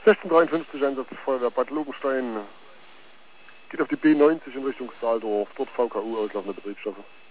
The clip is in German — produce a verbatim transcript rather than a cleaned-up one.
sechzehn dreiundfünfzig Einsatz Feuerwehr Bad Lobenstein. Geht auf die B neunzig in Richtung Saaldorf, dort V K U auslaufende Betriebsstoffe.